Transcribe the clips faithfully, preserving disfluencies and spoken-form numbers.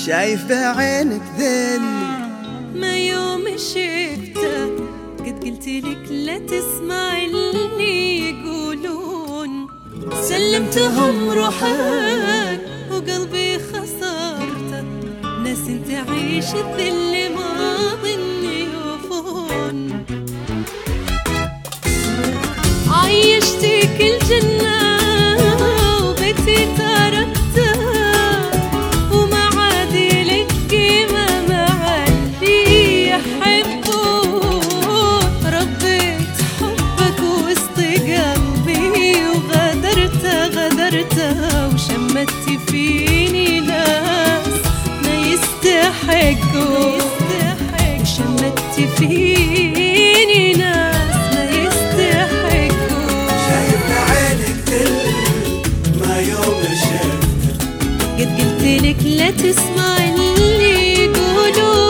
شايف بعينك ذل ما يوم شفتك قد قلتلك لا تسمع اللي يقولون، سلمتهم روحك وقلبي خسرته، ناس تعيش الذل ما ظن يوفون. عيشتك الجنة وبيتي تركته، وما عاد لك قيمة مع اللي يحبون. ربيت حبك وسط قلبي وغدرته غدرته، وشمت فيني ناس ما يستحقون، وشمت فيني ناس ما يستحقون. شايف بعينك ذل ما يوم شفتك قد قلتلك لا تسمع اللي يقولون.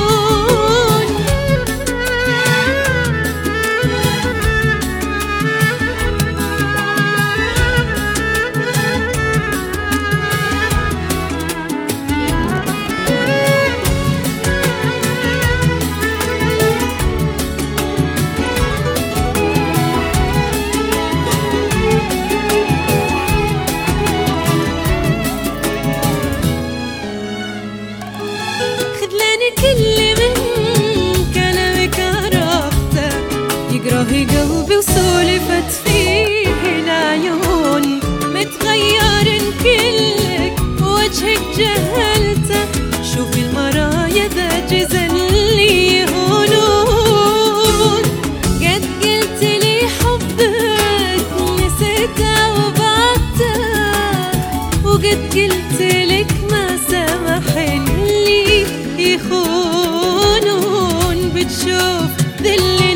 كل من كلامك عرفته، يقراه قلبي وسولفت فيه العيون. متغير كلك وجهك جهلته، شوفي المرايا ذا جزل اللي يهونون. قد قلت لي حبك نسيته وبعدته، وقد قلت لك ما سمح اللي يخونون. بتشوف ذل